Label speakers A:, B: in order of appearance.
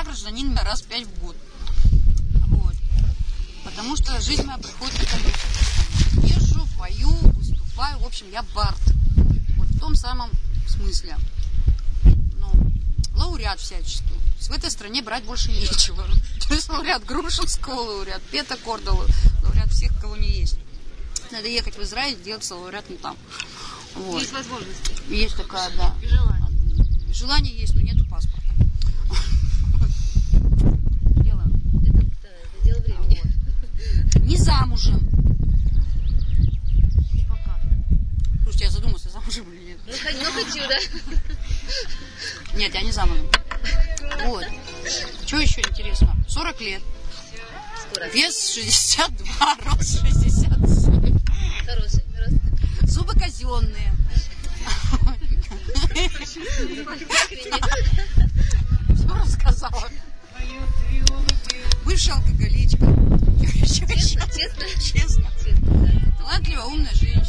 A: гражданин раз 5 в год. Вот. Потому что жизнь моя приходит к этому. Езжу, пою, выступаю. В общем, я бард. Вот в том самом смысле. Ну, лауреат всячески. В этой стране брать больше нечего. То есть лауреат Грушинского, лауреат Пета Кордова, лауреат всех, кого не есть. Надо ехать в Израиль, делаться лауреатом там. Вот.
B: Есть возможность.
A: Есть такая, да.
B: И желание.
A: Желание есть, но нету паспорта.
B: Это дело времени.
A: Вот. Не замужем.
B: Пока.
A: Слушайте, я задумалась, я замужем или нет.
B: Ну, хочу, да.
A: Нет, я не замужем. Вот. Что еще интересно? 40 лет.
B: Скоро.
A: Вес 62, рост 67.
B: Хороший рост.
A: Зубы казенные. Все рассказала. Бывшая алкоголичка.
B: Честно?
A: Честно.
B: Честно, да.
A: Талантливая, умная женщина.